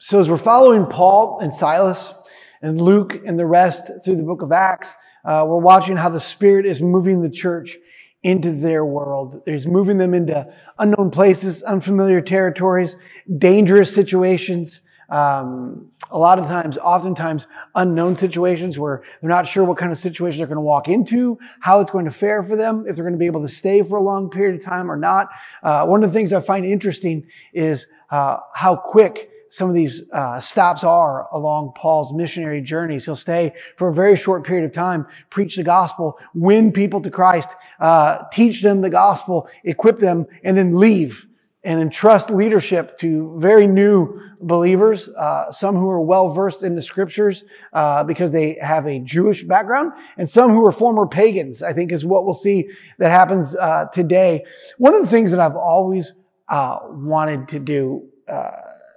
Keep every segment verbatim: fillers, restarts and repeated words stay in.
So as we're following Paul and Silas and Luke and the rest through the book of Acts, uh, we're watching how the Spirit is moving the church into their world. He's moving them into unknown places, unfamiliar territories, dangerous situations, um, a lot of times, oftentimes unknown situations where they're not sure what kind of situation they're going to walk into, how it's going to fare for them, if they're going to be able to stay for a long period of time or not. Uh, one of the things I find interesting is uh, how quick some of these uh, stops are along Paul's missionary journeys. He'll stay for a very short period of time, preach the gospel, win people to Christ, uh, teach them the gospel, equip them, and then leave and entrust leadership to very new believers, uh, some who are well-versed in the scriptures uh, because they have a Jewish background, and some who are former pagans, I think is what we'll see that happens uh, today. One of the things that I've always uh, wanted to do, uh,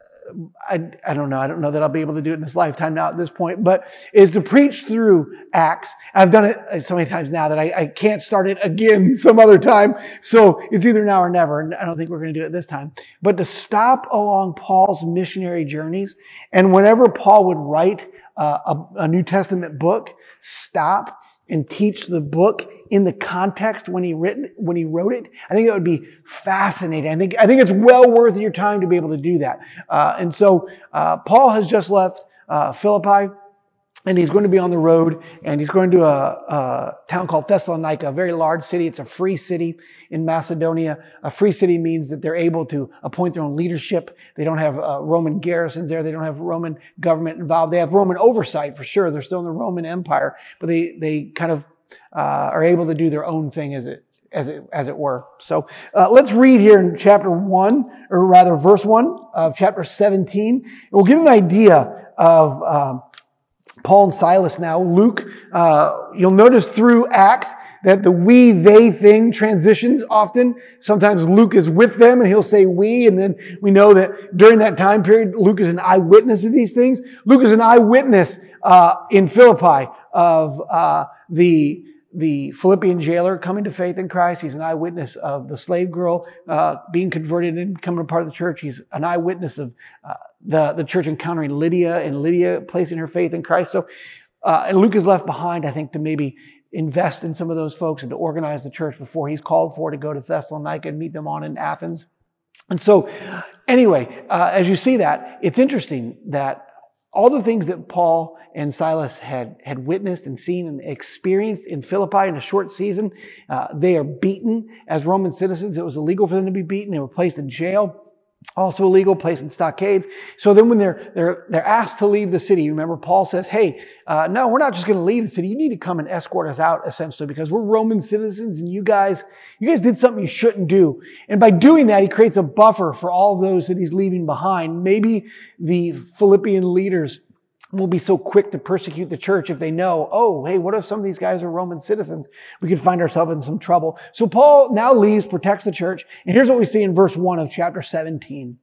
I, I don't know. I don't know that I'll be able to do it in this lifetime now at this point, but is to preach through Acts. I've done it so many times now that I, I can't start it again some other time. So it's either now or never. And I don't think we're going to do it this time. But to stop along Paul's missionary journeys, and whenever Paul would write uh, a, a New Testament book, stop and teach the book in the context when he written when he wrote it. I think that would be fascinating. I think I think it's well worth your time to be able to do that. Uh, and so uh, Paul has just left uh, Philippi, and he's going to be on the road, and he's going to a, a town called Thessalonica, a very large city. It's a free city in Macedonia. A free city means that they're able to appoint their own leadership. They don't have uh, Roman garrisons there. They don't have Roman government involved. They have Roman oversight for sure. They're still in the Roman Empire, but they they kind of uh, are able to do their own thing as it as it as it were. So uh, let's read here in chapter one, or rather verse one of chapter seventeen. And we'll get an idea of Um, Paul and Silas now. Luke, uh, you'll notice through Acts that the we, they thing transitions often. Sometimes Luke is with them and he'll say we, and then we know that during that time period, Luke is an eyewitness of these things. Luke is an eyewitness uh, in Philippi of uh, the the Philippian jailer coming to faith in Christ. He's an eyewitness of the slave girl uh, being converted and becoming a part of the church. He's an eyewitness of uh, the, the church encountering Lydia and Lydia placing her faith in Christ. So, uh, and Luke is left behind, I think, to maybe invest in some of those folks and to organize the church before he's called for to go to Thessalonica and meet them on in Athens. And so, anyway, uh, as you see that, it's interesting that all the things that Paul and Silas had, had witnessed and seen and experienced in Philippi in a short season, uh, they are beaten as Roman citizens. It was illegal for them to be beaten. They were placed in jail. Also illegal, placed in stockades. So then when they're, they're, they're asked to leave the city, remember Paul says, hey, uh, no, we're not just going to leave the city. You need to come and escort us out, essentially, because we're Roman citizens and you guys, you guys did something you shouldn't do. And by doing that, he creates a buffer for all of those that he's leaving behind. Maybe the Philippian leaders will be so quick to persecute the church if they know, oh, hey, what if some of these guys are Roman citizens? We could find ourselves in some trouble. So Paul now leaves, protects the church. And here's what we see in verse one of chapter seventeen.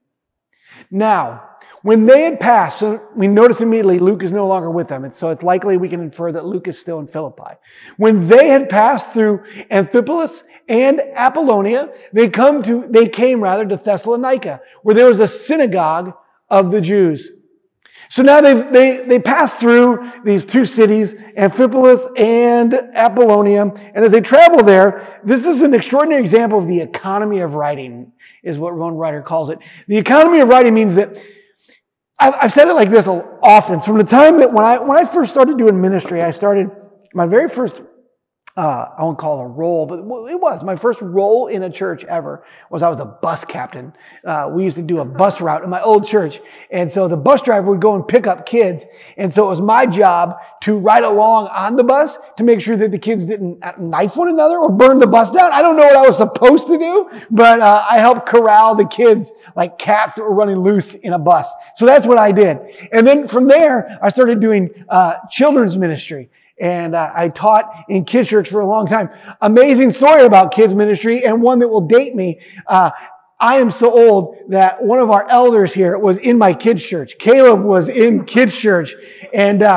Now, when they had passed, so we notice immediately Luke is no longer with them. And so it's likely we can infer that Luke is still in Philippi. When they had passed through Amphipolis and Apollonia, they come to, they came rather to Thessalonica, where there was a synagogue of the Jews. So now they they they pass through these two cities, Amphipolis and Apollonia, and as they travel there, this is an extraordinary example of the economy of writing, is what one writer calls it. The economy of writing means that I've, I've said it like this often. From the time that when I when I first started doing ministry, I started my very first. Uh, I won't call it a role, but it was. My first role in a church ever was I was a bus captain. Uh, we used to do a bus route in my old church. And so the bus driver would go and pick up kids. And so it was my job to ride along on the bus to make sure that the kids didn't knife one another or burn the bus down. I don't know what I was supposed to do, but uh, I helped corral the kids like cats that were running loose in a bus. So that's what I did. And then from there, I started doing uh, children's ministry. And uh, I taught in kids' church for a long time. Amazing story about kids' ministry, and one that will date me. Uh, I am so old that one of our elders here was in my kids' church. Caleb was in kids' church. And uh,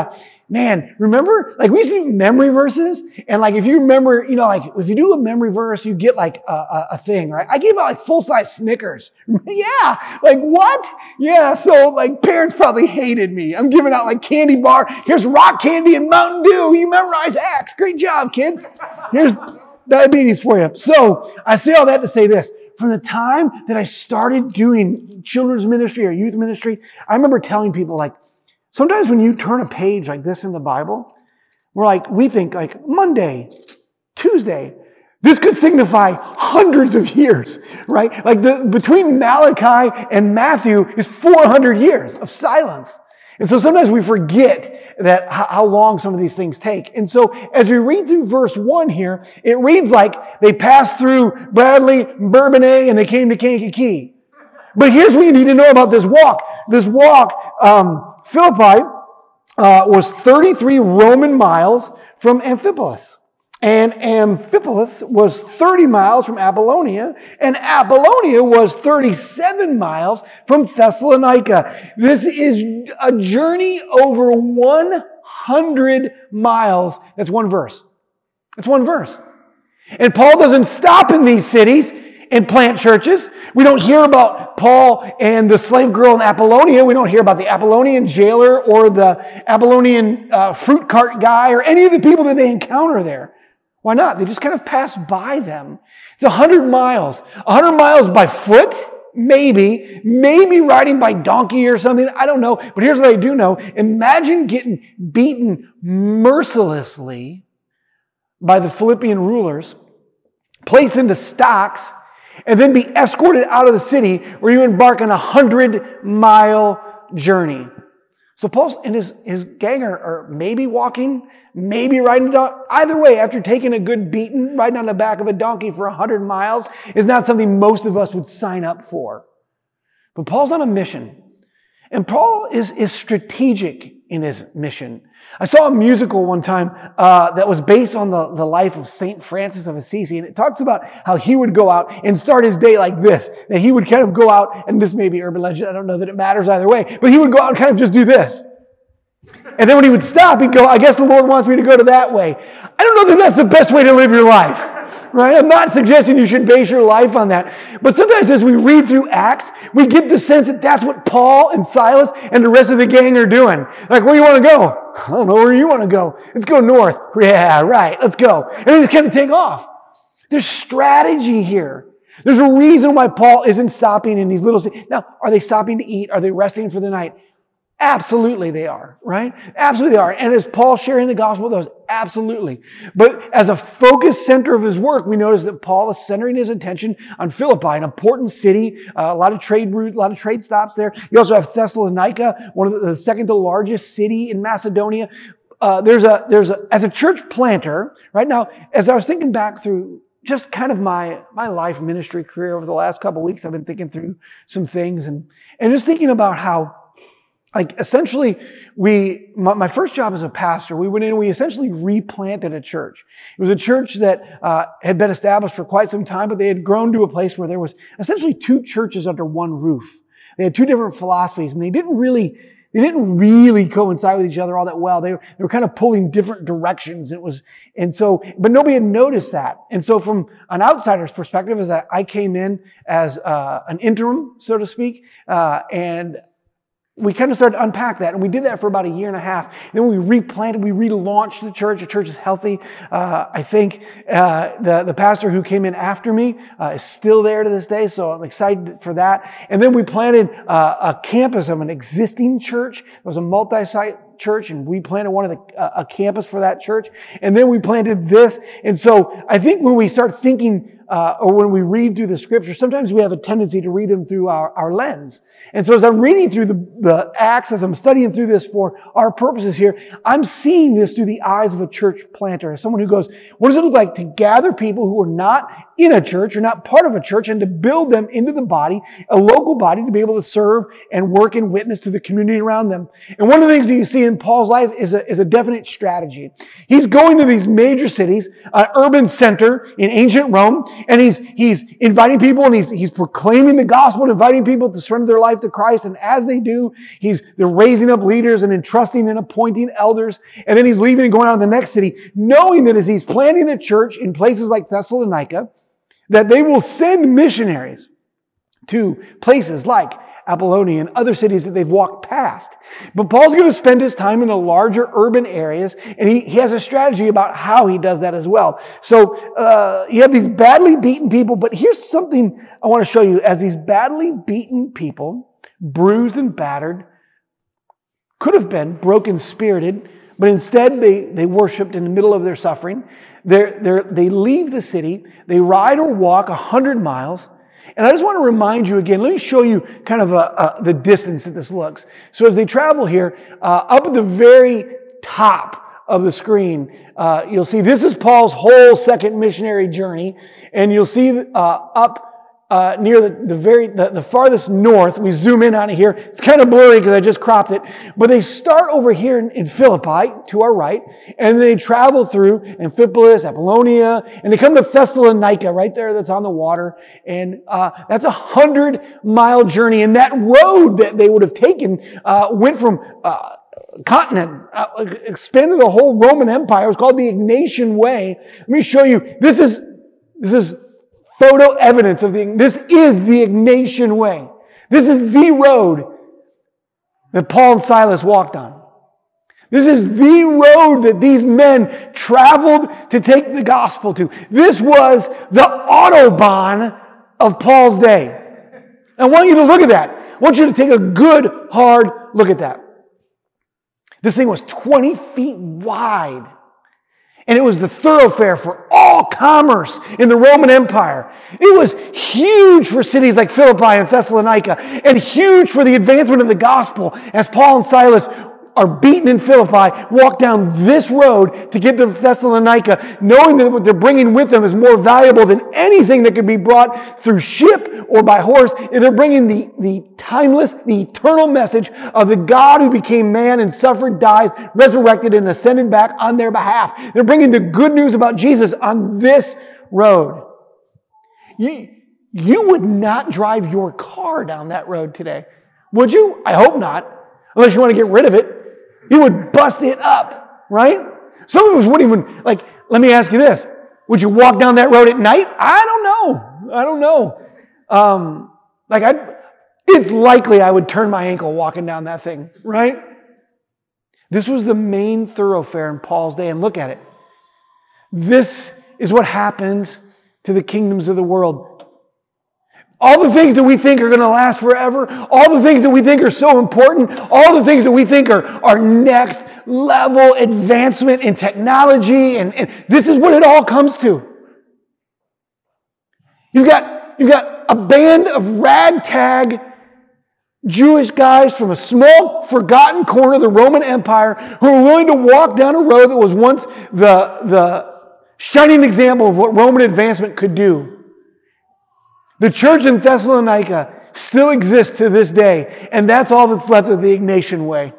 man, remember, like we used to do memory verses, and like if you remember, you know, like if you do a memory verse, you get like a, a, a thing, right? I gave out like full-size Snickers. Yeah, like what? Yeah, so like parents probably hated me. I'm giving out like candy bar. Here's rock candy and Mountain Dew. You memorize Acts. Great job, kids. Here's diabetes for you. So I say all that to say this. From the time that I started doing children's ministry or youth ministry, I remember telling people like, sometimes when you turn a page like this in the Bible, we're like, we think like Monday, Tuesday, this could signify hundreds of years, right? Like the, between Malachi and Matthew is four hundred years of silence. And so sometimes we forget that how long some of these things take. And so as we read through verse one here, it reads like they passed through Bradley, Bourbonnais, and they came to Kankakee. But here's what you need to know about this walk. This walk, um, Philippi uh, was thirty-three Roman miles from Amphipolis. And Amphipolis was thirty miles from Apollonia, and Apollonia was thirty-seven miles from Thessalonica. This is a journey over one hundred miles. That's one verse. That's one verse. And Paul doesn't stop in these cities and plant churches. We don't hear about Paul and the slave girl in Apollonia. We don't hear about the Apollonian jailer or the Apollonian uh, fruit cart guy or any of the people that they encounter there. Why not? They just kind of pass by them. It's one hundred miles. one hundred miles by foot, maybe. Maybe riding by donkey or something. I don't know. But here's what I do know. Imagine getting beaten mercilessly by the Philippian rulers, placed into stocks, and then be escorted out of the city where you embark on a hundred-mile journey. So Paul and his, his gang are, are maybe walking, maybe riding a donkey. Either way, after taking a good beating, riding on the back of a donkey for one hundred miles is not something most of us would sign up for. But Paul's on a mission. And Paul is, is strategic in his mission. I saw a musical one time uh, that was based on the, the life of Saint Francis of Assisi, and it talks about how he would go out and start his day like this, that he would kind of go out, and this may be urban legend, I don't know that it matters either way, but he would go out and kind of just do this. And then when he would stop, he'd go, I guess the Lord wants me to go to that way. I don't know that that's the best way to live your life. Right? I'm not suggesting you should base your life on that. But sometimes as we read through Acts, we get the sense that that's what Paul and Silas and the rest of the gang are doing. Like, where do you want to go? I don't know where you want to go. Let's go north. Yeah, right. Let's go. And then just kind of take off. There's strategy here. There's a reason why Paul isn't stopping in these little cities. Now, are they stopping to eat? Are they resting for the night? Absolutely they are, right? Absolutely they are. And is Paul sharing the gospel with us? Absolutely. But as a focus center of his work, we notice that Paul is centering his attention on Philippi, an important city, uh, a lot of trade routes, a lot of trade stops there. You also have Thessalonica, one of the, the second to largest city in Macedonia. Uh, there's a, there's a, as a church planter, right now, as I was thinking back through just kind of my, my life ministry career over the last couple of weeks, I've been thinking through some things and, and just thinking about how Like essentially, we, my, my first job as a pastor, we went in and we essentially replanted a church. It was a church that uh, had been established for quite some time, but they had grown to a place where there was essentially two churches under one roof. They had two different philosophies, and they didn't really, they didn't really coincide with each other all that well. They were, they were kind of pulling different directions. It was, and so, but nobody had noticed that. And so from an outsider's perspective, is that I came in as uh, an interim, so to speak, uh, and we kind of started to unpack that, and we did that for about a year and a half. And then we replanted, we relaunched the church. The church is healthy. Uh, I think uh, the, the pastor who came in after me uh, is still there to this day, so I'm excited for that. And then we planted uh, a campus of an existing church. It was a multi-site church, and we planted one of the uh, a campus for that church. And then we planted this. And so I think when we start thinking Uh, or when we read through the scriptures, sometimes we have a tendency to read them through our, our lens. And so as I'm reading through the, the Acts, as I'm studying through this for our purposes here, I'm seeing this through the eyes of a church planter, as someone who goes, what does it look like to gather people who are not in a church or not part of a church, and to build them into the body, a local body, to be able to serve and work and witness to the community around them. And one of the things that you see in Paul's life is a, is a definite strategy. He's going to these major cities, an urban center in ancient Rome, and he's, he's inviting people, and he's, he's proclaiming the gospel and inviting people to surrender their life to Christ. And as they do, he's, they're raising up leaders and entrusting and appointing elders. And then he's leaving and going out to the next city, knowing that as he's planting a church in places like Thessalonica, that they will send missionaries to places like Apollonia and other cities that they've walked past. But Paul's going to spend his time in the larger urban areas, and he, he has a strategy about how he does that as well. So uh, you have these badly beaten people, but here's something I want to show you. As these badly beaten people, bruised and battered, could have been broken-spirited, but instead they, they worshiped in the middle of their suffering. They're, they're, they leave the city, they ride or walk a hundred miles. And I just want to remind you again, let me show you kind of a, a, the distance that this looks. So as they travel here, uh, up at the very top of the screen, uh, you'll see this is Paul's whole second missionary journey. And you'll see uh, up Uh, near the, the very the, the farthest north. We zoom in on it here. It's kind of blurry because I just cropped it. But they start over here in, in Philippi to our right, and they travel through Amphipolis, Apollonia, and they come to Thessalonica right there that's on the water. And uh, that's a hundred mile journey. And that road that they would have taken uh, went from uh, continents, uh, expanded the whole Roman Empire. It was called the Ignatian Way. Let me show you. This is this is photo evidence of the, this is the Ignatian Way. This is the road that Paul and Silas walked on. This is the road that these men traveled to take the gospel to. This was the Autobahn of Paul's day. I want you to look at that. I want you to take a good, hard look at that. This thing was twenty feet wide. And it was the thoroughfare for all commerce in the Roman Empire. It was huge for cities like Philippi and Thessalonica, and huge for the advancement of the gospel as Paul and Silas are beaten in Philippi, walk down this road to get to Thessalonica, knowing that what they're bringing with them is more valuable than anything that could be brought through ship or by horse. And they're bringing the, the timeless, the eternal message of the God who became man and suffered, died, resurrected, and ascended back on their behalf. They're bringing the good news about Jesus on this road. You, you would not drive your car down that road today, would you? I hope not, unless you want to get rid of it. You would bust it up, right? Some of us wouldn't even, like, let me ask you this. Would you walk down that road at night? I don't know. I don't know. Um, like, I, it's likely I would turn my ankle walking down that thing, right? This was the main thoroughfare in Paul's day, and look at it. This is what happens to the kingdoms of the world. All the things that we think are going to last forever, all the things that we think are so important, all the things that we think are, are next level advancement in technology, and, and this is what it all comes to. You've got, you've got a band of ragtag Jewish guys from a small, forgotten corner of the Roman Empire who are willing to walk down a road that was once the, the shining example of what Roman advancement could do. The church in Thessalonica still exists to this day, and that's all that's left of the Ignatian Way.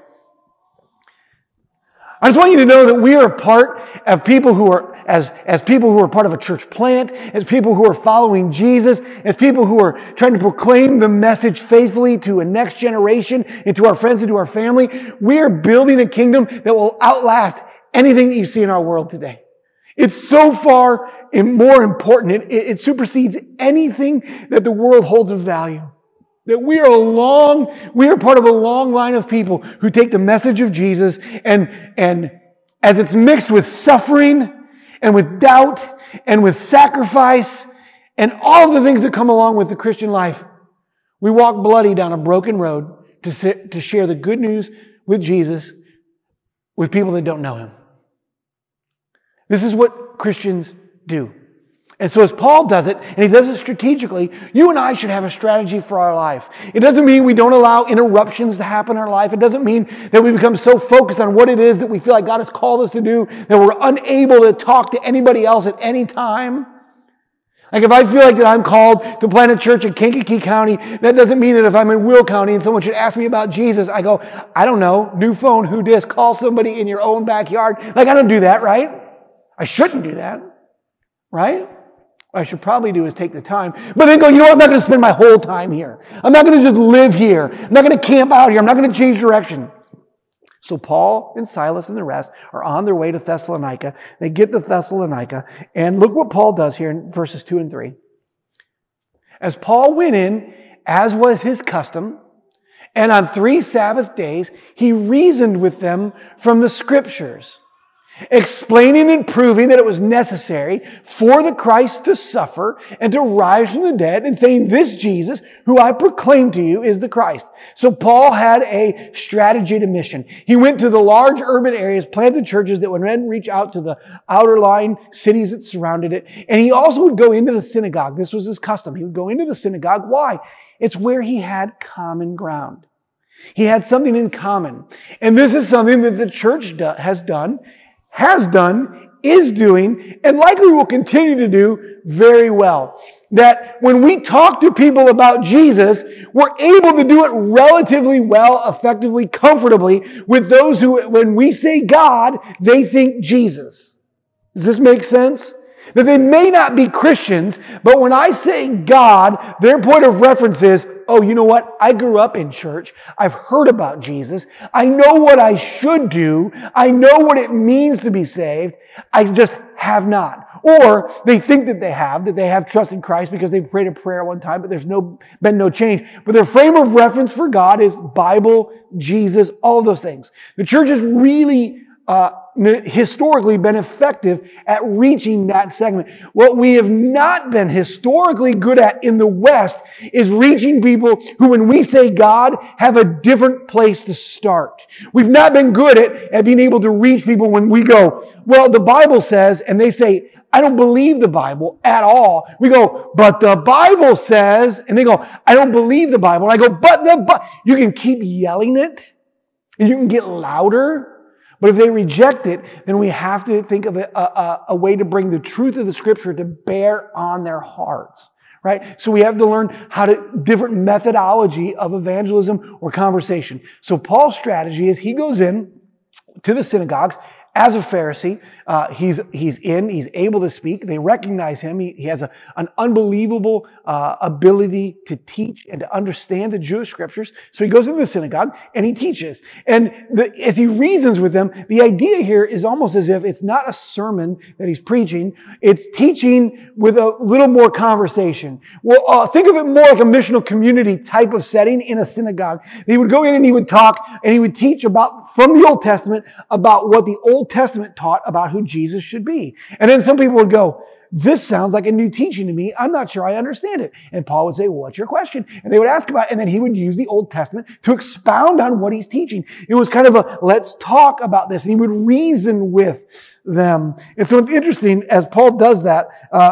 I just want you to know that we are a part of people who are, as, as people who are part of a church plant, as people who are following Jesus, as people who are trying to proclaim the message faithfully to a next generation and to our friends and to our family. We are building a kingdom that will outlast anything that you see in our world today. It's so far more important. It, it supersedes anything that the world holds of value. That we are a long, we are part of a long line of people who take the message of Jesus and, and as it's mixed with suffering and with doubt and with sacrifice and all of the things that come along with the Christian life, we walk bloody down a broken road to, to share the good news with Jesus with people that don't know Him. This is what Christians do. And so as Paul does it, and he does it strategically, you and I should have a strategy for our life. It doesn't mean we don't allow interruptions to happen in our life. It doesn't mean that we become so focused on what it is that we feel like God has called us to do that we're unable to talk to anybody else at any time. Like if I feel like that I'm called to plant a church in Kankakee County, that doesn't mean that if I'm in Will County and someone should ask me about Jesus, I go, I don't know, new phone, who dis, call somebody in your own backyard. Like I don't do that, right? I shouldn't do that, right? What I should probably do is take the time, but then go, you know what, I'm not going to spend my whole time here. I'm not going to just live here. I'm not going to camp out here. I'm not going to change direction. So Paul and Silas and the rest are on their way to Thessalonica. They get to Thessalonica, and look what Paul does here in verses two and three. As Paul went in, as was his custom, and on three Sabbath days, he reasoned with them from the Scriptures, explaining and proving that it was necessary for the Christ to suffer and to rise from the dead, and saying, this Jesus, who I proclaim to you, is the Christ. So Paul had a strategy to mission. He went to the large urban areas, planted churches that would then reach out to the outer line cities that surrounded it. And he also would go into the synagogue. This was his custom. He would go into the synagogue. Why? It's where he had common ground. He had something in common. And this is something that the church do- has done has done, is doing, and likely will continue to do very well. That when we talk to people about Jesus, we're able to do it relatively well, effectively, comfortably with those who, when we say God, they think Jesus. Does this make sense? That they may not be Christians, but when I say God, their point of reference is, oh, you know what? I grew up in church. I've heard about Jesus. I know what I should do. I know what it means to be saved. I just have not. Or they think that they have, that they have trust in Christ because they prayed a prayer one time, but there's no been no change. But their frame of reference for God is Bible, Jesus, all of those things. The church is really Uh, historically been effective at reaching that segment. What we have not been historically good at in the West is reaching people who, when we say God, have a different place to start. We've not been good at, at being able to reach people when we go, well, the Bible says, and they say, I don't believe the Bible at all. We go, but the Bible says, and they go, I don't believe the Bible. And I go, but the, but you can keep yelling it, and you can get louder. But if they reject it, then we have to think of a, a, a way to bring the truth of the Scripture to bear on their hearts, right? So we have to learn how to, different methodology of evangelism or conversation. So Paul's strategy is he goes in to the synagogues as a Pharisee. Uh, he's, he's in, he's able to speak. They recognize him. He, he has a, an unbelievable uh, ability to teach and to understand the Jewish Scriptures. So he goes into the synagogue and he teaches. And the, as he reasons with them, the idea here is almost as if it's not a sermon that he's preaching. It's teaching with a little more conversation. Well, uh, think of it more like a missional community type of setting in a synagogue. He would go in and he would talk and he would teach about, from the Old Testament, about what the Old Testament taught about who Jesus should be. And then some people would go, this sounds like a new teaching to me. I'm not sure I understand it. And Paul would say, well, what's your question? And they would ask about it. And then he would use the Old Testament to expound on what he's teaching. It was kind of a, let's talk about this. And he would reason with them. And so it's interesting, as Paul does that, uh,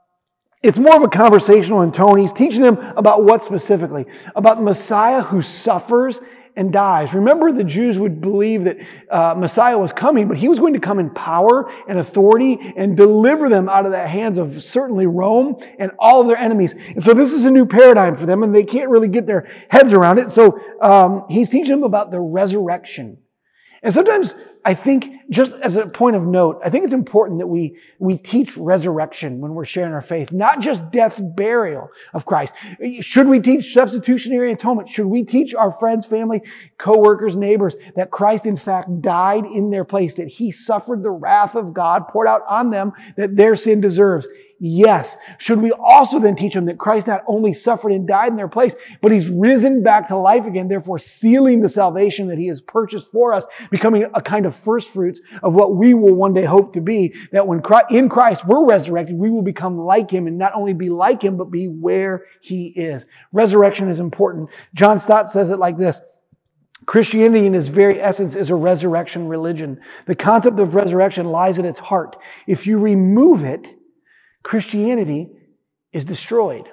it's more of a conversational in tone. He's teaching them about what specifically? About the Messiah who suffers and dies. Remember, the Jews would believe that uh, Messiah was coming, but he was going to come in power and authority and deliver them out of the hands of certainly Rome and all of their enemies. And so this is a new paradigm for them, and they can't really get their heads around it. So um, he's teaching them about the resurrection. And sometimes I think, just as a point of note, I think it's important that we, we teach resurrection when we're sharing our faith, not just death, burial of Christ. Should we teach substitutionary atonement? Should we teach our friends, family, co-workers, neighbors that Christ in fact died in their place, that he suffered the wrath of God poured out on them that their sin deserves? Yes. Should we also then teach them that Christ not only suffered and died in their place, but he's risen back to life again, therefore sealing the salvation that he has purchased for us, becoming a kind of first fruits of what we will one day hope to be, that when in Christ we're resurrected, we will become like him, and not only be like him, but be where he is. Resurrection is important. John Stott says it like this: Christianity in its very essence is a resurrection religion. The concept of resurrection lies at its heart. If you remove it, Christianity is destroyed.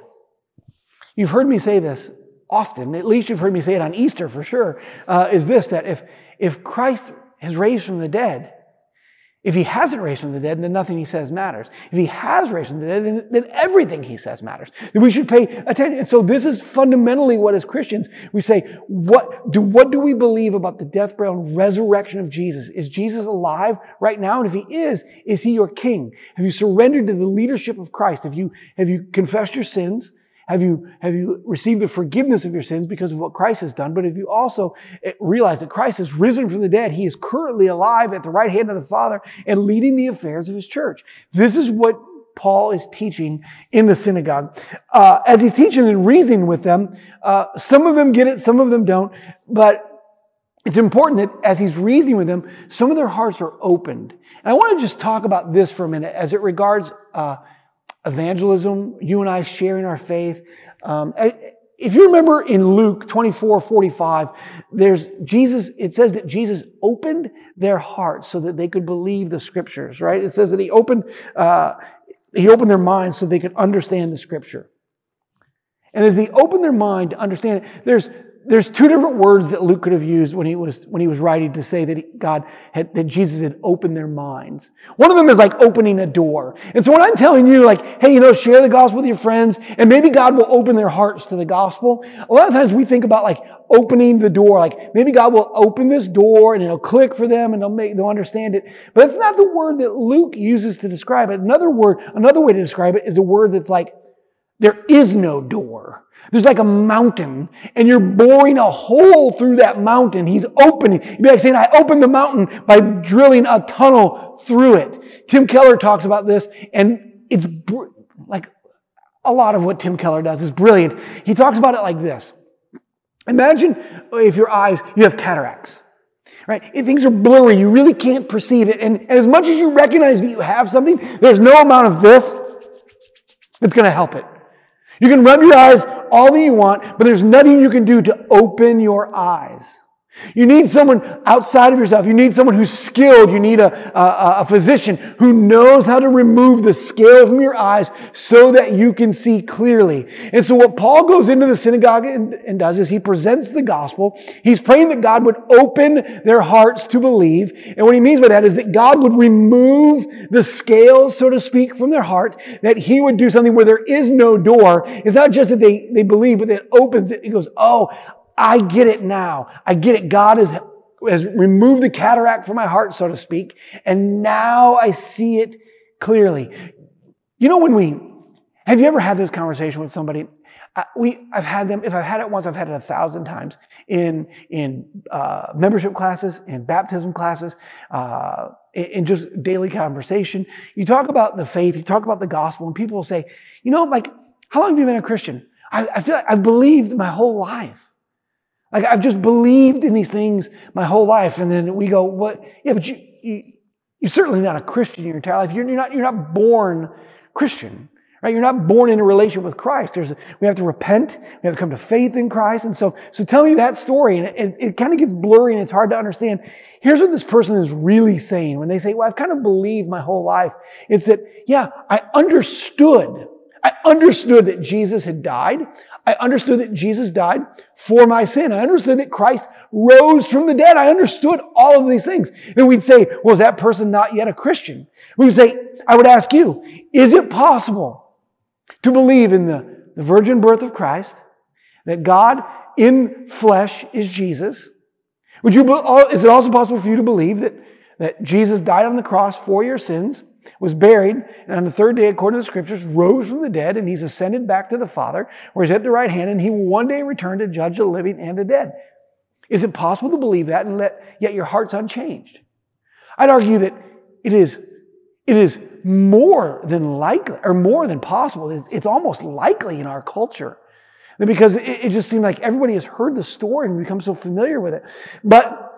You've heard me say this often, at least you've heard me say it on Easter for sure, uh, is this, that if, if Christ has raised from the dead, If he hasn't raised from the dead, then nothing he says matters. If he has raised from the dead, then, then everything he says matters. Then we should pay attention. And so this is fundamentally what as Christians, we say, what do, what do we believe about the death, burial, and resurrection of Jesus? Is Jesus alive right now? And if he is, is he your king? Have you surrendered to the leadership of Christ? Have you, have you confessed your sins? Have you, have you received the forgiveness of your sins because of what Christ has done? But have you also realized that Christ has risen from the dead? He is currently alive at the right hand of the Father and leading the affairs of his church. This is what Paul is teaching in the synagogue. Uh, as he's teaching and reasoning with them, uh, some of them get it, some of them don't. But it's important that as he's reasoning with them, some of their hearts are opened. And I want to just talk about this for a minute as it regards uh evangelism, you and I sharing our faith. Um, if you remember in Luke twenty-four forty-five, there's Jesus, it says that Jesus opened their hearts so that they could believe the scriptures, right? It says that he opened, uh, he opened their minds so they could understand the scripture. And as they opened their mind to understand it, there's There's two different words that Luke could have used when he was when he was writing to say that God had that Jesus had opened their minds. One of them is like opening a door. And so when I'm telling you, like, hey, you know, share the gospel with your friends, and maybe God will open their hearts to the gospel. A lot of times we think about like opening the door, like maybe God will open this door and it'll click for them and they'll make they'll understand it. But it's not the word that Luke uses to describe it. Another word, another way to describe it is a word that's like there is no door. There's like a mountain, and you're boring a hole through that mountain. He's opening. You'd be like saying, I opened the mountain by drilling a tunnel through it. Tim Keller talks about this, and it's br- like a lot of what Tim Keller does is brilliant. He talks about it like this. Imagine if your eyes, you have cataracts, right? If things are blurry, you really can't perceive it. And, and as much as you recognize that you have something, there's no amount of this that's going to help it. You can rub your eyes all that you want, but there's nothing you can do to open your eyes. You need someone outside of yourself. You need someone who's skilled. You need a, a, a physician who knows how to remove the scale from your eyes so that you can see clearly. And so what Paul goes into the synagogue and, and does is he presents the gospel. He's praying that God would open their hearts to believe. And what he means by that is that God would remove the scales, so to speak, from their heart, that he would do something where there is no door. It's not just that they, they believe, but that it opens it. It goes, oh, I get it now. I get it. God has, has removed the cataract from my heart, so to speak. And now I see it clearly. You know, when we, have you ever had this conversation with somebody? Uh, we, I've had them, if I've had it once, I've had it a thousand times in, in, uh, membership classes, in baptism classes, uh, in, in just daily conversation. You talk about the faith, you talk about the gospel, and people will say, you know, like, how long have you been a Christian? I, I feel like I've believed my whole life. Like, I've just believed in these things my whole life. And then we go, what? Yeah, but you, you, you're certainly not a Christian in your entire life. You're, you're not, you're not born Christian, right? You're not born in a relationship with Christ. There's, we have to repent. We have to come to faith in Christ. And so, so tell me that story. And it, it, it kind of gets blurry and it's hard to understand. Here's what this person is really saying when they say, well, I've kind of believed my whole life. It's that, yeah, I understood I understood that Jesus had died. I understood that Jesus died for my sin. I understood that Christ rose from the dead. I understood all of these things. Then we'd say, well, is that person not yet a Christian? We would say, I would ask you, is it possible to believe in the, the virgin birth of Christ, that God in flesh is Jesus? Would you, is it also possible for you to believe that, that Jesus died on the cross for your sins, was buried, and on the third day, according to the scriptures, rose from the dead, and he's ascended back to the Father, where he's at the right hand, and he will one day return to judge the living and the dead? Is it possible to believe that and let, yet your heart's unchanged? I'd argue that it is, it is more than likely, or more than possible. It's, it's almost likely in our culture. Because it, it just seems like everybody has heard the story and become so familiar with it. But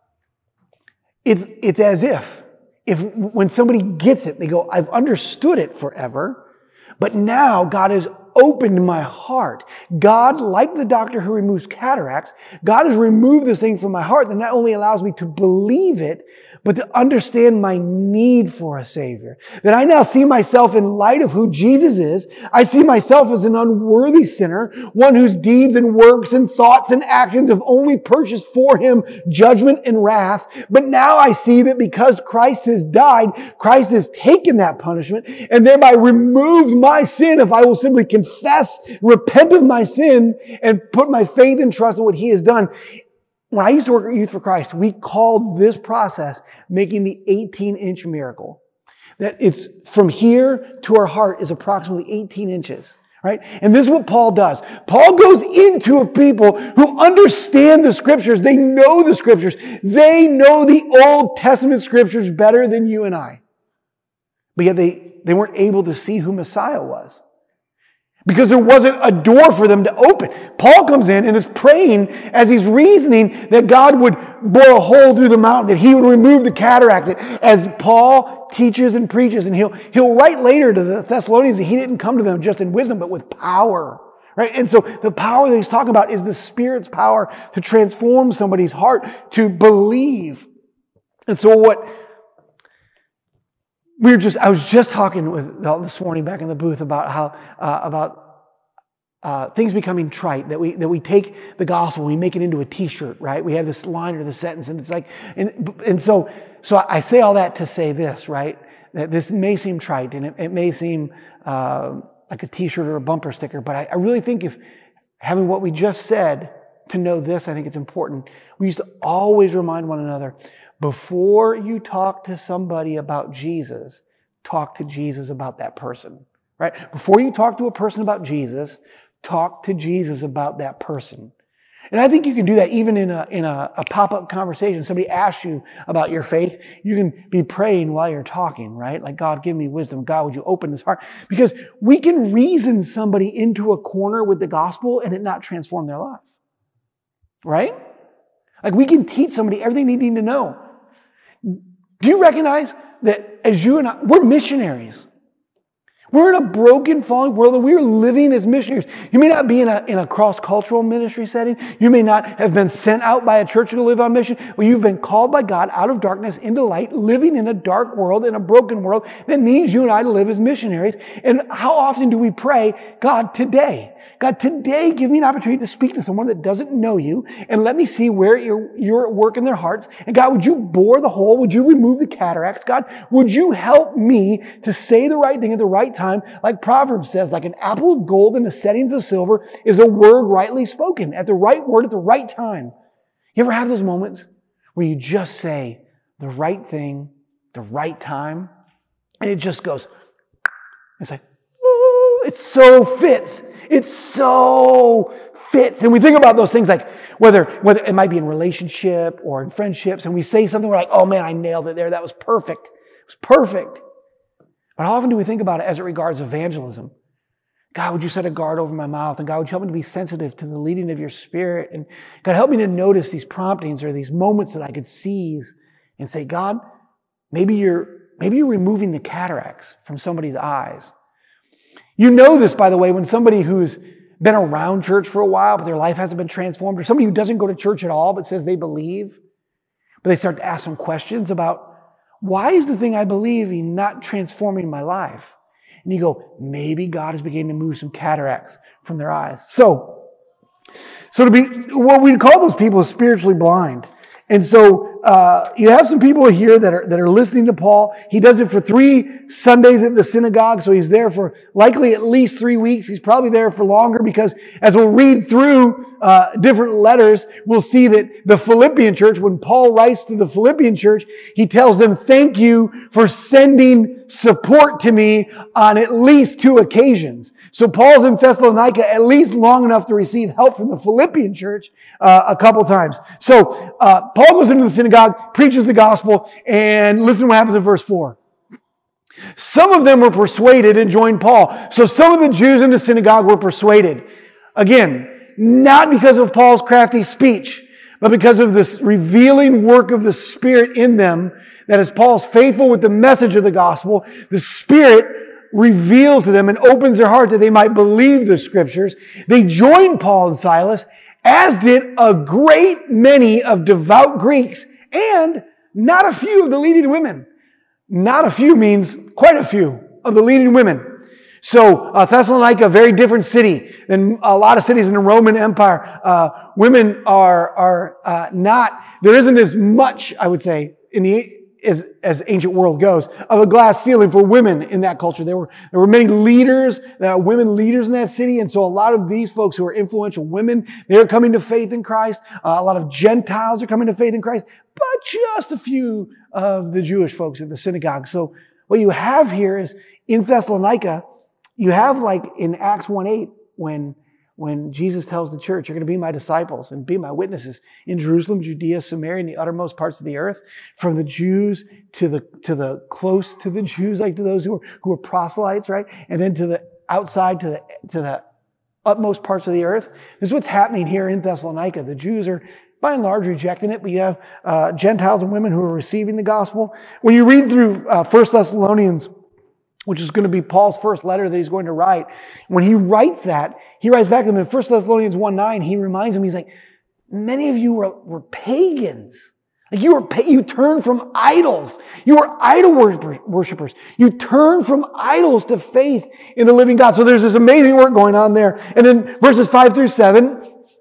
it's, it's as if If when somebody gets it, they go, I've understood it forever, but now God has opened my heart. God, like the doctor who removes cataracts, God has removed this thing from my heart that not only allows me to believe it, but to understand my need for a Savior. That I now see myself in light of who Jesus is. I see myself as an unworthy sinner, one whose deeds and works and thoughts and actions have only purchased for him judgment and wrath. But now I see that because Christ has died, Christ has taken that punishment and thereby removed my sin if I will simply confess, repent of my sin, and put my faith and trust in what he has done. When I used to work at Youth for Christ, we called this process making the eighteen inch miracle. That it's from here to our heart is approximately eighteen inches, right? And this is what Paul does. Paul goes into a people who understand the scriptures. They know the scriptures. They know the Old Testament scriptures better than you and I. But yet they, they weren't able to see who Messiah was. Because there wasn't a door for them to open. Paul comes in and is praying as he's reasoning that God would bore a hole through the mountain, that he would remove the cataract. That as Paul teaches and preaches, and he'll, he'll write later to the Thessalonians that he didn't come to them just in wisdom, but with power. Right? And so the power that he's talking about is the Spirit's power to transform somebody's heart, to believe. And so what we were just, I was just talking with this morning back in the booth about how, uh, about uh, things becoming trite, that we, that we take the gospel, we make it into a t-shirt, right? We have this line or the sentence and it's like, and, and so, so I say all that to say this, right? That this may seem trite and it, it may seem, uh, like a t-shirt or a bumper sticker, but I, I really think if having what we just said to know this, I think it's important. We used to always remind one another, before you talk to somebody about Jesus, talk to Jesus about that person, right? Before you talk to a person about Jesus, talk to Jesus about that person. And I think you can do that even in a, in a, a pop-up conversation. Somebody asks you about your faith. You can be praying while you're talking, right? Like, God, give me wisdom. God, would you open his heart? Because we can reason somebody into a corner with the gospel and it not transform their life, right? Like, we can teach somebody everything they need to know. Do you recognize that as you and I, we're missionaries? We're in a broken, fallen world and we're living as missionaries. You may not be in a, in a cross-cultural ministry setting. You may not have been sent out by a church to live on mission. But you've been called by God out of darkness into light, living in a dark world, in a broken world. That needs you and I to live as missionaries. And how often do we pray, God, today, God, today give me an opportunity to speak to someone that doesn't know you and let me see where you're, you're at work in their hearts. And God, would you bore the hole? Would you remove the cataracts? God, would you help me to say the right thing at the right time? Like Proverbs says, like an apple of gold in the settings of silver is a word rightly spoken, at the right word at the right time. You ever have those moments where you just say the right thing, the right time, and it just goes, it's like, ooh, it so fits. It so fits. And we think about those things like whether, whether it might be in relationship or in friendships, and we say something, we're like, oh man, I nailed it there. That was perfect. It was perfect. But how often do we think about it as it regards evangelism? God, would you set a guard over my mouth? And God, would you help me to be sensitive to the leading of your Spirit? And God, help me to notice these promptings or these moments that I could seize and say, God, maybe you're, maybe you're removing the cataracts from somebody's eyes. You know this, by the way, when somebody who's been around church for a while, but their life hasn't been transformed, or somebody who doesn't go to church at all, but says they believe, but they start to ask some questions about, why is the thing I believe in not transforming my life? And you go, maybe God is beginning to move some cataracts from their eyes. So, so to be, what we call those people is spiritually blind. And so uh, you have some people here that are that are listening to Paul. He does it for three Sundays at the synagogue, so he's there for likely at least three weeks. He's probably there for longer because as we'll read through uh, different letters, we'll see that the Philippian church, when Paul writes to the Philippian church, he tells them, thank you for sending support to me on at least two occasions. So Paul's in Thessalonica at least long enough to receive help from the Philippian church uh, a couple times. So uh, Paul goes into the synagogue, preaches the gospel, and listen to what happens in verse four. Some of them were persuaded and joined Paul. So some of the Jews in the synagogue were persuaded. Again, not because of Paul's crafty speech, but because of this revealing work of the Spirit in them, that as Paul's faithful with the message of the gospel, the Spirit reveals to them and opens their heart that they might believe the scriptures. They joined Paul and Silas, as did a great many of devout Greeks and not a few of the leading women. Not a few means quite a few of the leading women. So uh, Thessalonica, a very different city than a lot of cities in the Roman Empire. Uh, women are are uh, not, there isn't as much, I would say, in the as, as ancient world goes, of a glass ceiling for women in that culture. There were there were many leaders, uh, women leaders in that city, and so a lot of these folks who are influential women, they're coming to faith in Christ. Uh, a lot of Gentiles are coming to faith in Christ, but just a few of the Jewish folks in the synagogue. So what you have here is in Thessalonica, you have like in Acts one eight, when, when Jesus tells the church, you're going to be my disciples and be my witnesses in Jerusalem, Judea, Samaria, and the uttermost parts of the earth, from the Jews to the, to the close to the Jews, like to those who are, who are proselytes, right? And then to the outside, to the, to the utmost parts of the earth. This is what's happening here in Thessalonica. The Jews are by and large rejecting it, but you have uh, Gentiles and women who are receiving the gospel. When you read through uh, First Thessalonians, which is going to be Paul's first letter that he's going to write, when he writes that, he writes back to them in First Thessalonians one nine, he reminds them, he's like, many of you were, were pagans. Like you were, you turned from idols. You were idol worshipers. You turned from idols to faith in the living God. So there's this amazing work going on there. And then verses five through seven,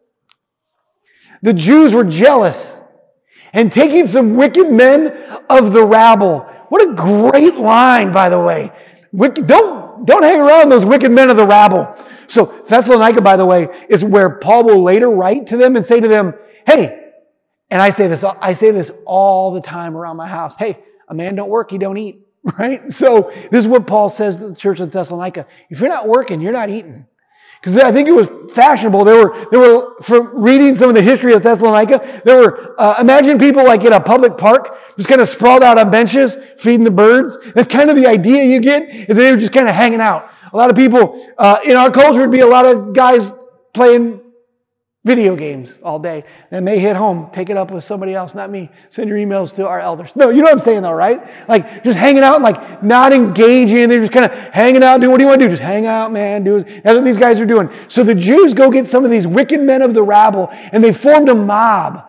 the Jews were jealous and taking some wicked men of the rabble. What a great line, by the way. Wicked, don't, don't hang around those wicked men of the rabble. So Thessalonica, by the way, is where Paul will later write to them and say to them, hey, and I say this, I say this all the time around my house. Hey, a man don't work, he don't eat, right? So this is what Paul says to the church of Thessalonica. If you're not working, you're not eating. Because I think it was fashionable. There were, there were, from reading some of the history of Thessalonica, there were, uh, imagine people like in a public park, just kind of sprawled out on benches, feeding the birds. That's kind of the idea you get, is that they were just kind of hanging out. A lot of people, uh, in our culture would be a lot of guys playing video games all day. And they hit home, take it up with somebody else, not me. Send your emails to our elders. No, you know what I'm saying though, right? Like just hanging out and like not engaging. And they're just kind of hanging out, doing what do you want to do? Just hang out, man. Do it. That's what these guys are doing. So the Jews go get some of these wicked men of the rabble and they formed a mob,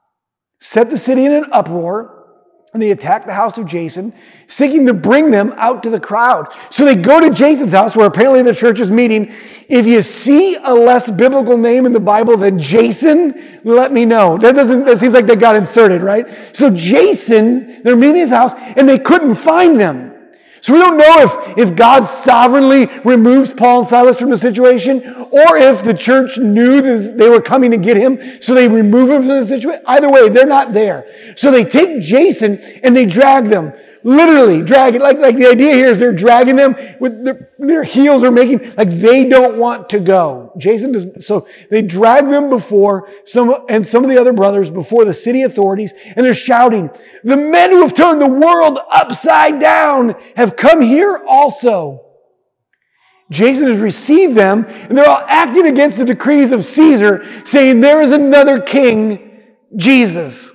set the city in an uproar, and they attack the house of Jason, seeking to bring them out to the crowd. So they go to Jason's house, where apparently the church is meeting. If you see a less biblical name in the Bible than Jason, let me know. That doesn't, that seems like they got inserted, right? So Jason, they're meeting his house, and they couldn't find them. So we don't know if, if God sovereignly removes Paul and Silas from the situation, or if the church knew that they were coming to get him, so they remove him from the situation. Either way, they're not there. So they take Jason and they drag them. Literally drag it. Like, like the idea here is they're dragging them with their, their heels are making, like they don't want to go. Jason doesn't, so they drag them before some, and some of the other brothers before the city authorities, and they're shouting, the men who have turned the world upside down have come here also. Jason has received them, and they're all acting against the decrees of Caesar, saying there is another king, Jesus.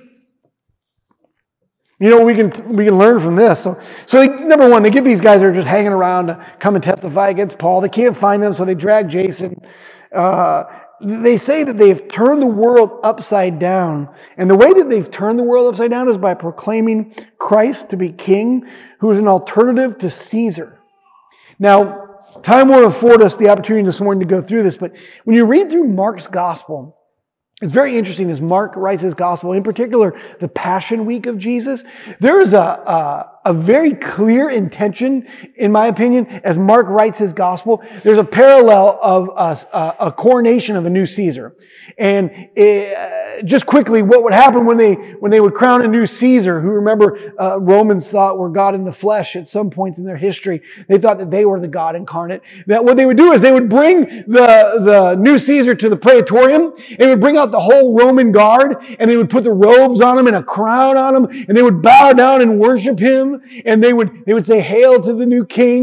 You know, we can we can learn from this. So, so they, number one, they get these guys that are just hanging around to come and testify against Paul. They can't find them, so they drag Jason. Uh, they say that they've turned the world upside down. And the way that they've turned the world upside down is by proclaiming Christ to be king, who is an alternative to Caesar. Now, time won't afford us the opportunity this morning to go through this, but when you read through Mark's gospel, it's very interesting as Mark writes his gospel, in particular, the Passion Week of Jesus. There is a, a, a very clear intention, in my opinion, as Mark writes his gospel. There's a parallel of a, a coronation of a new Caesar. And it, just quickly, what would happen when they when they would crown a new Caesar, who remember uh, Romans thought were God in the flesh at some points in their history. They thought that they were the God incarnate. That what they would do is they would bring the, the new Caesar to the Praetorium, and they would bring out the whole Roman guard, and they would put the robes on him and a crown on him, and they would bow down and worship him, and they would they would say, "Hail to the new king,"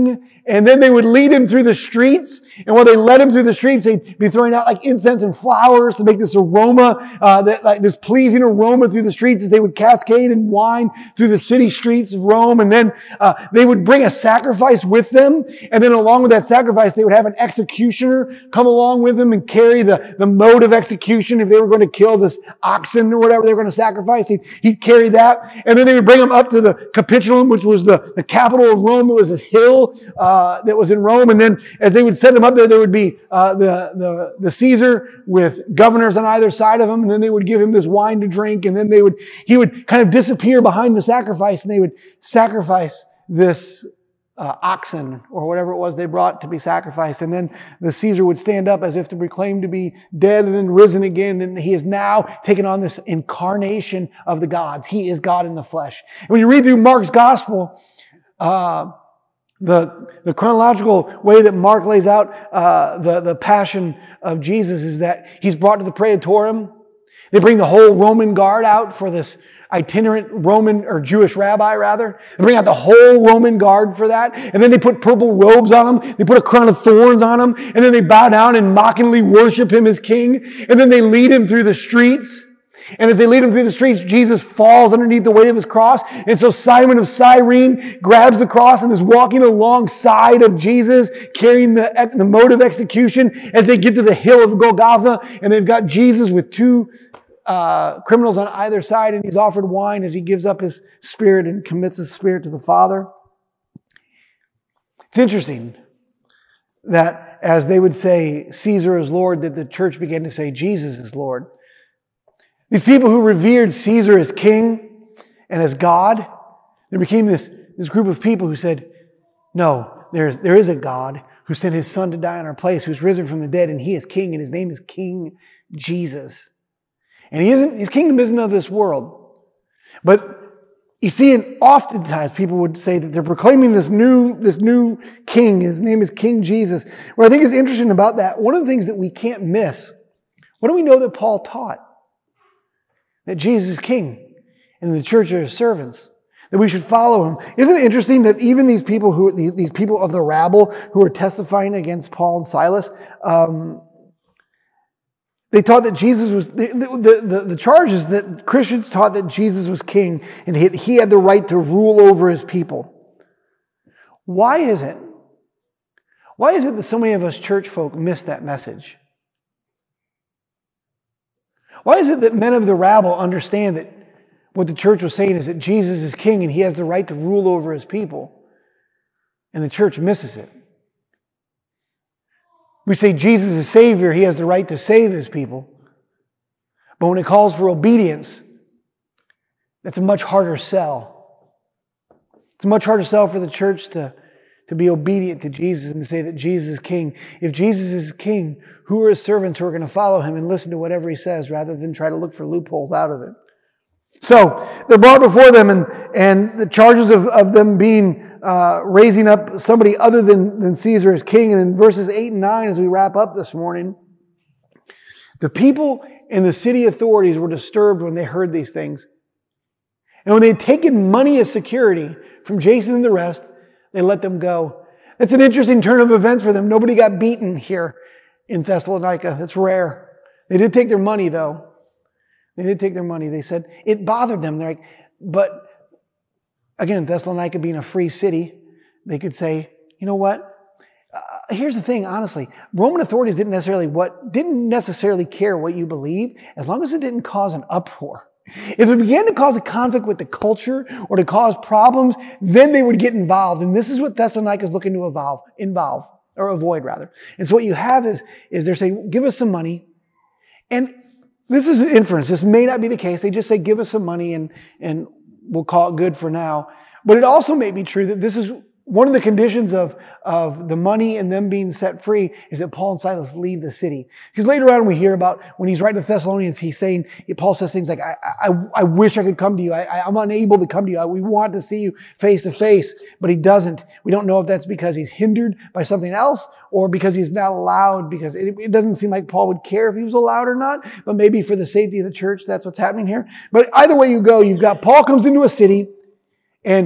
And then they would lead him through the streets. And while they led him through the streets, they'd be throwing out like incense and flowers to make this aroma, uh, that like this pleasing aroma through the streets as they would cascade and wind through the city streets of Rome. And then uh, they would bring a sacrifice with them. And then along with that sacrifice, they would have an executioner come along with them and carry the, the mode of execution. If they were going to kill this oxen or whatever they were going to sacrifice, he'd, he'd carry that. And then they would bring them up to the Capitolum, which was the, the capital of Rome. It was this hill uh, that was in Rome. And then as they would set them up there, there would be uh, the, the, the Caesar with governors on either side of him. And then they would give him this wine to drink. And then they would, he would kind of disappear behind the sacrifice, and they would sacrifice this uh, oxen or whatever it was they brought to be sacrificed. And then the Caesar would stand up as if to proclaim to be dead and then risen again. And he is now taken on this incarnation of the gods. He is God in the flesh. And when you read through Mark's gospel, uh, the, the chronological way that Mark lays out uh, the, the passion of Jesus is that he's brought to the Praetorium. They bring the whole Roman guard out for this itinerant Roman or Jewish rabbi, rather. They bring out the whole Roman guard for that. And then they put purple robes on him. They put a crown of thorns on him. And then they bow down and mockingly worship him as king. And then they lead him through the streets. And as they lead him through the streets, Jesus falls underneath the weight of his cross. And so Simon of Cyrene grabs the cross and is walking alongside of Jesus, carrying the, the mode of execution as they get to the hill of Golgotha. And they've got Jesus with two uh, criminals on either side, and he's offered wine as he gives up his spirit and commits his spirit to the Father. It's interesting that as they would say Caesar is Lord, that the church began to say Jesus is Lord. These people who revered Caesar as king and as God, there became this, this group of people who said, no, there is, there is a God who sent his son to die in our place, who's risen from the dead, and he is king, and his name is King Jesus. And he isn't, his kingdom isn't of this world. But you see, and oftentimes people would say that they're proclaiming this new, this new king. His name is King Jesus. What I think is interesting about that, one of the things that we can't miss, what do we know that Paul taught? That Jesus is king and the church are his servants. That we should follow him. Isn't it interesting that even these people who, these people of the rabble who are testifying against Paul and Silas, um, they taught that Jesus was, the, the, the, the charge is that Christians taught that Jesus was king and he, he had the right to rule over his people. Why is it? Why is it that so many of us church folk miss that message? Why is it that men of the rabble understand that what the church was saying is that Jesus is king and he has the right to rule over his people, and the church misses it? We say Jesus is Savior, he has the right to save his people. But when it calls for obedience, that's a much harder sell. It's a much harder sell for the church to, to be obedient to Jesus and to say that Jesus is king. If Jesus is king, who are his servants who are going to follow him and listen to whatever he says rather than try to look for loopholes out of it? So they're brought before them, and, and the charges of, of them being uh, raising up somebody other than, than Caesar as king. And in verses eight and nine, as we wrap up this morning, the people and the city authorities were disturbed when they heard these things. And when they had taken money as security from Jason and the rest, they let them go. That's an interesting turn of events for them. Nobody got beaten here in Thessalonica. That's rare. They did take their money, though. They did take their money. They said it bothered them. They're like, but again, Thessalonica being a free city, they could say, you know what? Uh, here's the thing, honestly. Roman authorities didn't necessarily what didn't necessarily care what you believe, as long as it didn't cause an uproar. If it began to cause a conflict with the culture or to cause problems, then they would get involved. And this is what Thessalonica is looking to evolve, involve, or avoid rather. And so what you have is, is they're saying, give us some money. And this is an inference. This may not be the case. They just say, give us some money and, and we'll call it good for now. But it also may be true that this is one of the conditions of, of the money and them being set free is that Paul and Silas leave the city. Because later on we hear about when he's writing to Thessalonians, he's saying, Paul says things like, I, I, I wish I could come to you. I, I'm unable to come to you. I, we want to see you face to face, but he doesn't. We don't know if that's because he's hindered by something else or because he's not allowed, because it, it doesn't seem like Paul would care if he was allowed or not, but maybe for the safety of the church, that's what's happening here. But either way you go, you've got Paul comes into a city and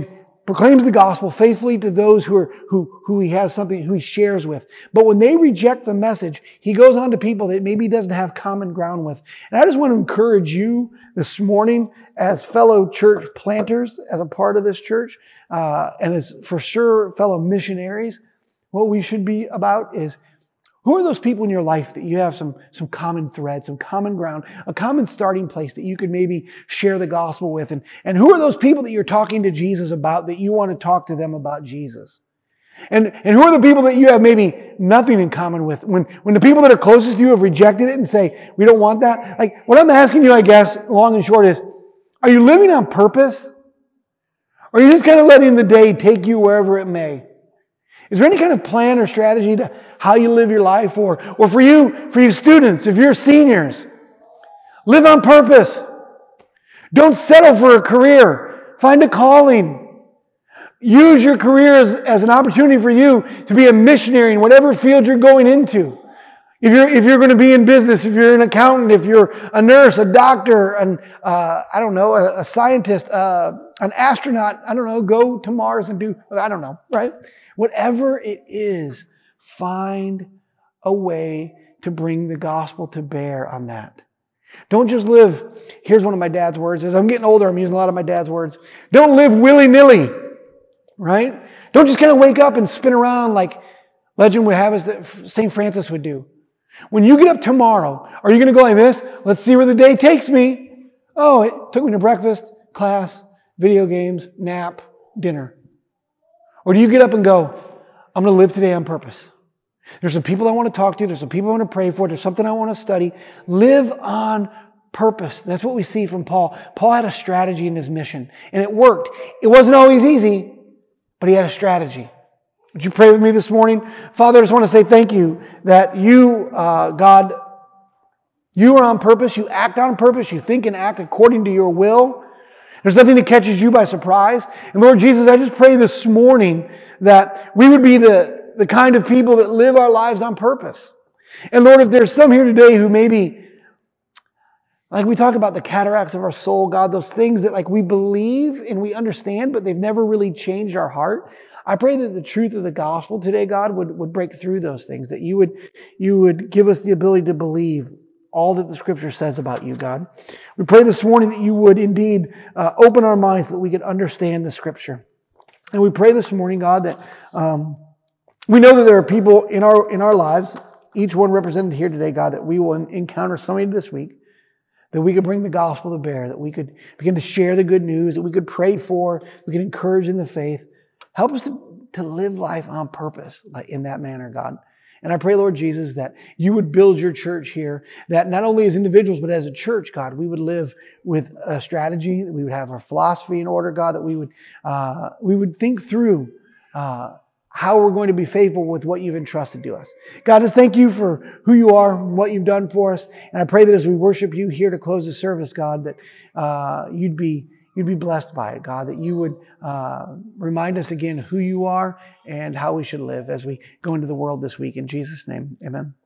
proclaims the gospel faithfully to those who are who who he has something who he shares with. But when they reject the message, he goes on to people that maybe he doesn't have common ground with. And I just want to encourage you this morning as fellow church planters, as a part of this church, uh, and as for sure fellow missionaries, what we should be about is, who are those people in your life that you have some, some common thread, some common ground, a common starting place that you could maybe share the gospel with? And, and who are those people that you're talking to Jesus about that you want to talk to them about Jesus? And, and who are the people that you have maybe nothing in common with? When, when the people that are closest to you have rejected it and say, we don't want that. Like, what I'm asking you, I guess, long and short is, are you living on purpose? Or are you just kind of letting the day take you wherever it may? Is there any kind of plan or strategy to how you live your life? Or, or for you, for you students, if you're seniors, live on purpose. Don't settle for a career. Find a calling. Use your career as, as an opportunity for you to be a missionary in whatever field you're going into. If you're, if you're going to be in business, if you're an accountant, if you're a nurse, a doctor, an, uh, I don't know, a, a scientist, uh, an astronaut, I don't know, go to Mars and do, I don't know, right? Whatever it is, find a way to bring the gospel to bear on that. Don't just live, here's one of my dad's words. As I'm getting older, I'm using a lot of my dad's words. Don't live willy-nilly, right? Don't just kind of wake up and spin around like legend would have us that Saint Francis would do. When you get up tomorrow, are you going to go like this? Let's see where the day takes me. Oh, it took me to breakfast, class, video games, nap, dinner. Or do you get up and go, I'm going to live today on purpose. There's some people I want to talk to. There's some people I want to pray for. There's something I want to study. Live on purpose. That's what we see from Paul. Paul had a strategy in his mission, and it worked. It wasn't always easy, but he had a strategy. Would you pray with me this morning? Father, I just want to say thank you that you, uh, God, you are on purpose. You act on purpose. You think and act according to your will. There's nothing that catches you by surprise. And Lord Jesus, I just pray this morning that we would be the, the kind of people that live our lives on purpose. And Lord, if there's some here today who maybe, like we talk about the cataracts of our soul, God, those things that like we believe and we understand, but they've never really changed our heart. I pray that the truth of the gospel today, God, would, would break through those things, that you would, you would give us the ability to believe all that the Scripture says about you, God. We pray this morning that you would indeed uh, open our minds so that we could understand the Scripture. And we pray this morning, God, that um, we know that there are people in our in our lives, each one represented here today, God, that we will encounter somebody this week, that we could bring the gospel to bear, that we could begin to share the good news, that we could pray for, we could encourage in the faith. Help us to, to live life on purpose like in that manner, God. And I pray, Lord Jesus, that you would build your church here, that not only as individuals, but as a church, God, we would live with a strategy, that we would have our philosophy in order, God, that we would uh, we would think through uh, how we're going to be faithful with what you've entrusted to us. God, just thank you for who you are and what you've done for us. And I pray that as we worship you here to close the service, God, that uh, you'd be You'd be blessed by it, God, that you would uh, remind us again who you are and how we should live as we go into the world this week. In Jesus' name, amen.